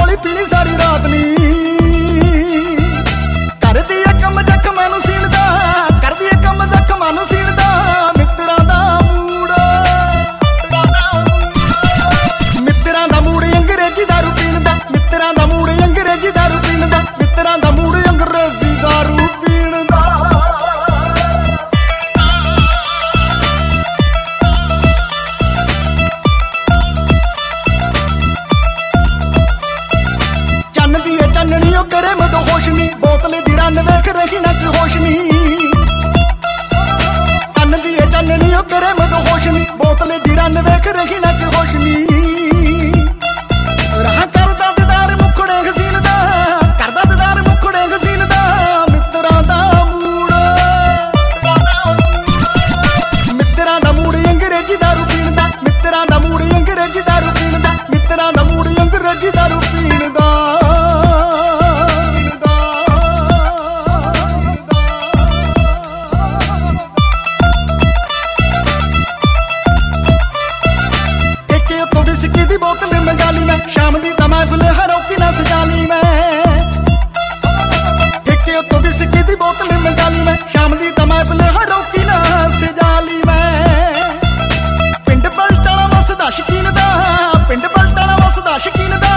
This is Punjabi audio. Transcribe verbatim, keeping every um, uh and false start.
ਵਾਲੀ ਪੀਣੀ ਸਾਰੀ ਰਾਤ ਨੀ। ਕਰਦੀ ਏ ਕੰਮ ਜ਼ਖਮਾਂ ਨੂੰ ਸੀਣਦਾ, ਕਰਦੀ ਏ ਕੰਮ ਜ਼ਖਮਾਂ ਨੂੰ ਸੀਣਦਾ ਮਿੱਤਰਾਂ ਦਾ ਮੂਡ। ਮਿੱਤਰਾਂ ਦਾ ਮੂਡ ਅੰਗਰੇਜ਼ੀ ਦਾਰੂ ਪੀਣ ਦਾ, ਮਿੱਤਰਾਂ ਦਾ ਮੂਡ ਅੰਗਰੇਜ਼ੀ ਦਾਰੂ ਪੀਣ ਦਾ, ਮਿੱਤਰਾਂ ਦਾ ਮੂਡ ਅੰਗਰੇਜ਼ੀ ਦਾਰੂ ਪੀਣ ਦਾ। ਚੰਨ ਦੀ ਏ ਚਾਨਣੀ ਉਹ ਕਰੇ ਮਦੋਂ ਹੋਸ਼ ਨੀ, ਬੋਤਲੇ ਦੀ ਰੰਨ ਵੇਖ ਰਹੀ ਨਾ ਕੋਈ ਹੋਸ਼ ਨੀ। ਚੰਨ ਦੀ ਏ ਚਾਨਣੀ ਉਹ ਕਰੇ ਮਦੋਂ ਹੋਸ਼ ਨੀ, ਬੋਤਲੇ ਦੀ ਰੰਨ ਵੇਖ ਰਹੀ ਨਾ ਕੋਈ ਹੋਸ਼ ਨੀ। ਰਾਹ ਕਰਦਾ ਦੀਦਾਰ ਮੁਖੜੇ ਹਸੀਨ ਦਾ, ਕਰਦਾ ਦੀਦਾਰ ਮੁਖੜੇ ਹਸੀਨ ਦਾ ਮਿੱਤਰਾਂ ਦਾ ਮੂਡ। ਮਿੱਤਰਾਂ ਦਾ ਮੂਡ ਅੰਗਰੇਜ਼ੀ ਦਾਰੂ ਪੀਣ ਦਾ, ਮਿੱਤਰਾਂ ਦਾ ਮੂਡ ਅੰਗਰੇਜ਼ੀ ਦਾਰੂ ਪੀਣ ਦਾ, ਮਿੱਤਰਾਂ ਦਾ ਮੂਡ ਅੰਗਰੇਜ਼ੀ ਦਾਰੂ ਪੀਣ ਦਾ। ਵਿਸਕੀ ਦੀ ਬੋਤਲ ਮੰਗਾ ਲਈ ਮੈਂ, ਸ਼ਾਮ ਦੀ ਤਾਂ ਮਹਿਫਿਲ ਹਰੋਕੀ ਨਾ ਸਜਾ ਲਈ ਮੈਂ। ਠੇਕੇ ਉੱਤੋਂ ਵਿਸਕੀ ਦੀ ਬੋਤਲ ਮੰਗਾ ਲਈ ਮੈਂ, ਸ਼ਾਮ ਦੀ ਤਾਂ ਮਹਿਫਿਲ ਹਰੋਕੀ ਨਾ ਸਜਾ ਲਈ ਮੈਂ। ਪਿੰਡ ਪਲਟਣਾ ਵਸਦਾ ਸ਼ਕੀਨ ਦਾ, ਪਿੰਡ ਪਲਟਣਾ ਵਸਦਾ ਸ਼ਕੀਨ ਦਾ